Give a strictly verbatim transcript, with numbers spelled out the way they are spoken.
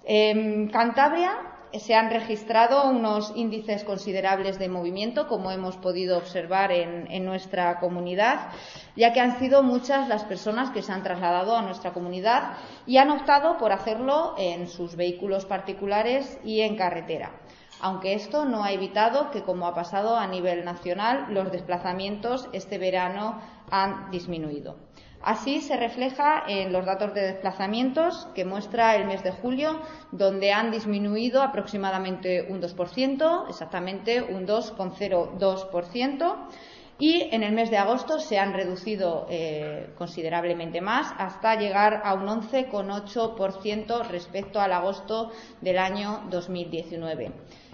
En Cantabria se han registrado unos índices considerables de movimiento, como hemos podido observar en, en nuestra comunidad, ya que han sido muchas las personas que se han trasladado a nuestra comunidad y han optado por hacerlo en sus vehículos particulares y en carretera. Aunque esto no ha evitado que, como ha pasado a nivel nacional, los desplazamientos este verano han disminuido. Así se refleja en los datos de desplazamientos que muestra el mes de julio, donde han disminuido aproximadamente un dos por ciento, exactamente un dos coma cero dos por ciento, y en el mes de agosto se han reducido eh, considerablemente más, hasta llegar a un once coma ocho por ciento respecto al agosto del año dos mil diecinueve.